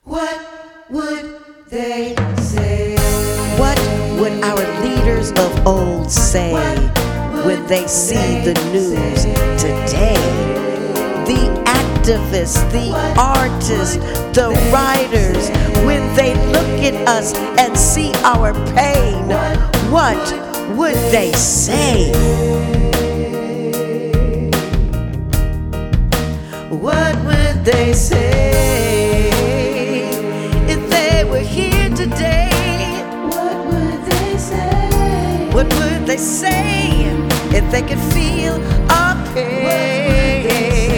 What would they say? What would our leaders of old say when they see the news today? The activists, the artists, the writers, when they look at us and see our pain, what would they say? What would they say if they were here today? What would they say? What would they say if they could feel our pain?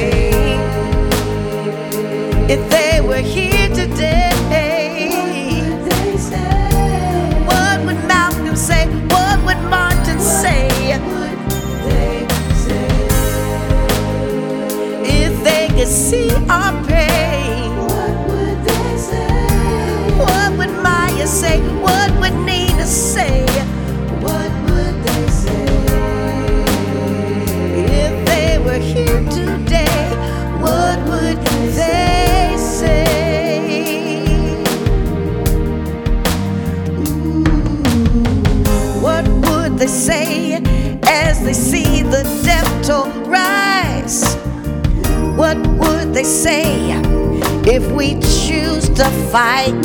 If they were here today, What would they say? what would Malcolm say? What would Martin say? What would they say? If they could see our pain, What would they say? what would Maya say? What would Nina say? What would they say? If they were here today, what would they say? What would they say as they see the death toll rise? What would they say if we choose to fight?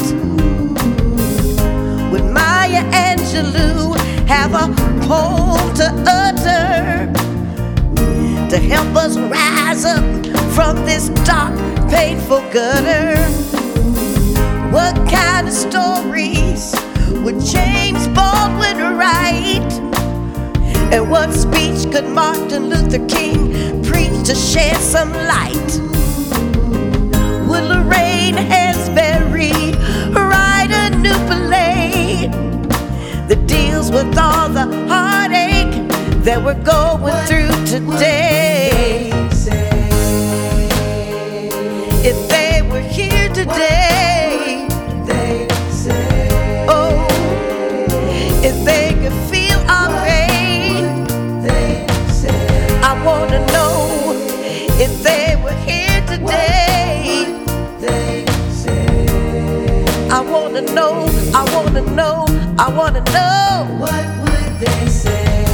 Would Maya Angelou have a poem to utter to help us rise up from this dark, painful gutter? What kind of stories would James Baldwin write? And what speech could Martin Luther King preach to shed some light? Would Lorraine Hansberry write a new play that deals with all the heartache that we're going through today? If they were here today, They say, oh, if they could feel our pain, they say, I wanna know if they were here today. they say, I wanna know, I wanna know, I wanna know. what would they say?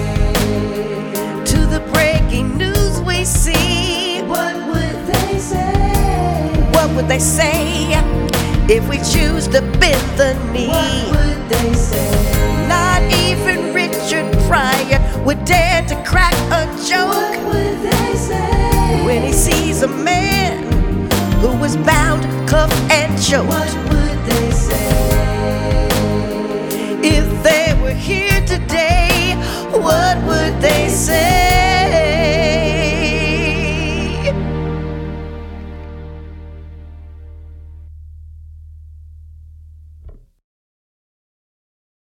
To the breaking news we see, What would they say? what would they say if we choose to bend the knee? What would they say? Not even Richard Pryor would dare to crack a What joke would they say? when he sees a man who was bound, cuffed, and choked. What would they say? If they were here today, what would they say?